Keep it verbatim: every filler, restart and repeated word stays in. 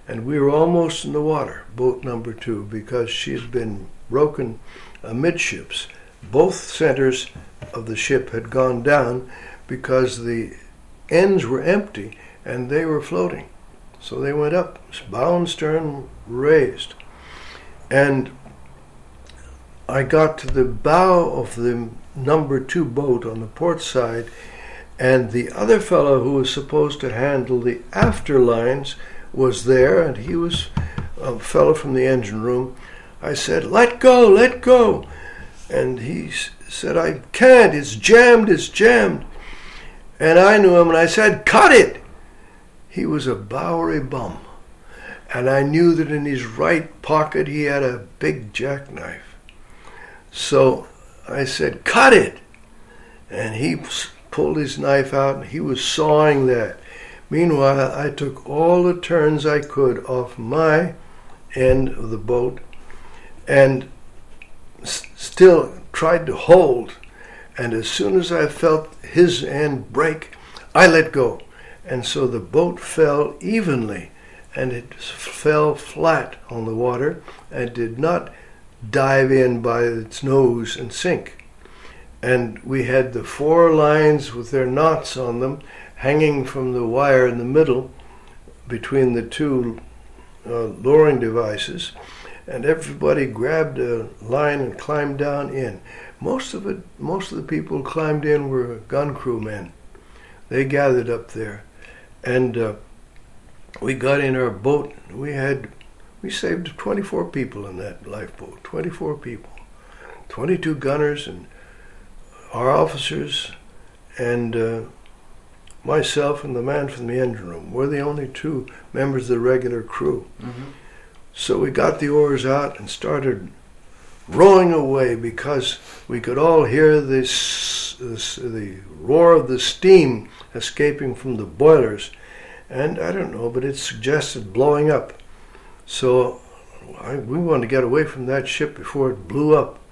and we were almost in the water, boat number two, because she had been broken amidships. Both centers of the ship had gone down because the ends were empty and they were floating. So they went up, bow and stern raised. And I got to the bow of the number two boat on the port side, and the other fellow who was supposed to handle the after lines was there, and he was a fellow from the engine room. I said, "Let go, let go." And he said, "I can't, it's jammed, it's jammed." And I knew him, and I said, "Cut it!" He was a Bowery bum, and I knew that in his right pocket he had a big jackknife. So I said, "Cut it!" And he pulled his knife out, and he was sawing that. Meanwhile, I took all the turns I could off my end of the boat and s- still tried to hold. And as soon as I felt his end break, I let go. And so the boat fell evenly, and it fell flat on the water and did not dive in by its nose and sink. And we had the four lines with their knots on them hanging from the wire in the middle between the two uh, lowering devices, and everybody grabbed a line and climbed down in. Most of it, most of the people who climbed in were gun crew men. They gathered up there, and uh, we got in our boat. We had, we saved twenty-four people in that lifeboat. twenty-four people, twenty-two gunners, and our officers, and uh, myself and the man from the engine room. We're the only two members of the regular crew. Mm-hmm. So we got the oars out and started rowing away because we could all hear this, this the roar of the steam escaping from the boilers. And I don't know, but it suggested blowing up. So I, we wanted to get away from that ship before it blew up.